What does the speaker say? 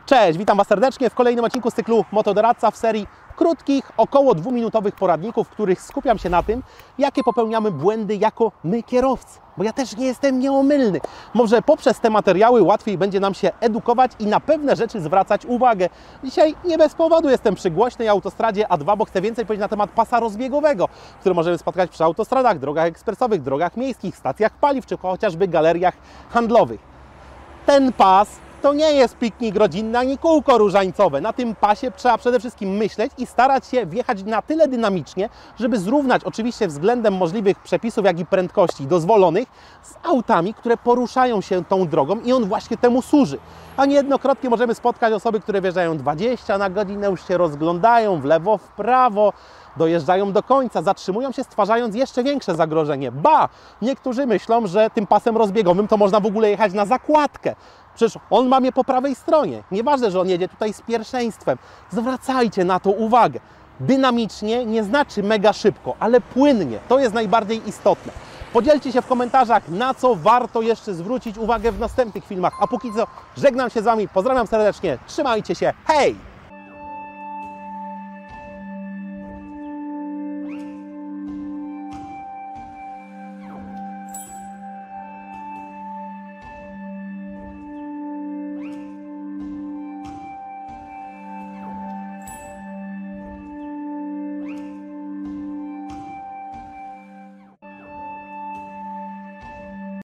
Cześć, witam Was serdecznie w kolejnym odcinku z cyklu Motodoradca w serii krótkich, około 2-minutowych poradników, w których skupiam się na tym, jakie popełniamy błędy jako my kierowcy. Bo ja też nie jestem nieomylny. Może poprzez te materiały łatwiej będzie nam się edukować i na pewne rzeczy zwracać uwagę. Dzisiaj nie bez powodu jestem przy głośnej autostradzie A2, bo chcę więcej powiedzieć na temat pasa rozbiegowego, który możemy spotkać przy autostradach, drogach ekspresowych, drogach miejskich, stacjach paliw czy chociażby galeriach handlowych. Ten pas to nie jest piknik rodzinny ani kółko różańcowe. Na tym pasie trzeba przede wszystkim myśleć i starać się wjechać na tyle dynamicznie, żeby zrównać oczywiście względem możliwych przepisów, jak i prędkości dozwolonych z autami, które poruszają się tą drogą i on właśnie temu służy. A niejednokrotnie możemy spotkać osoby, które wjeżdżają 20 na godzinę, już się rozglądają w lewo, w prawo, dojeżdżają do końca, zatrzymują się, stwarzając jeszcze większe zagrożenie. Ba! Niektórzy myślą, że tym pasem rozbiegowym to można w ogóle jechać na zakładkę. Przecież on ma mnie po prawej stronie. Nieważne, że on jedzie tutaj z pierwszeństwem. Zwracajcie na to uwagę. Dynamicznie nie znaczy mega szybko, ale płynnie. To jest najbardziej istotne. Podzielcie się w komentarzach, na co warto jeszcze zwrócić uwagę w następnych filmach. A póki co żegnam się z Wami, pozdrawiam serdecznie, trzymajcie się, hej!